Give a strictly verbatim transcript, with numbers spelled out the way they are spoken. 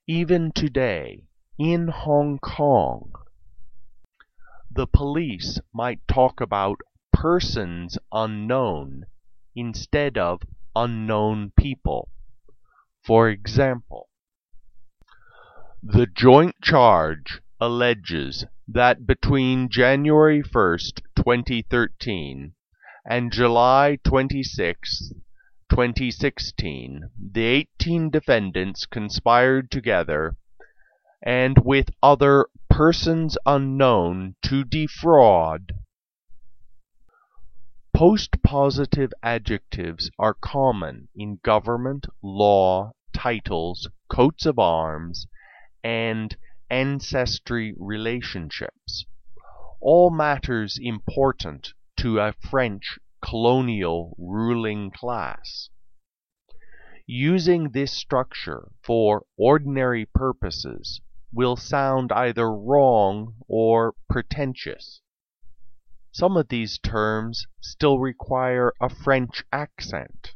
Even today, in Hong Kong, the police might talk about persons unknown instead of unknown people. For example, the joint charge alleges that between January first, twenty thirteen and July twenty-sixth, twenty sixteen, the eighteen defendants conspired together and with other persons unknown to defraud. Postpositive adjectives are common in government, law, titles, coats of arms, and ancestry relationships, all matters important to a French colonial ruling class. Using this structure for ordinary purposes will sound either wrong or pretentious. Some of these terms still require a French accent.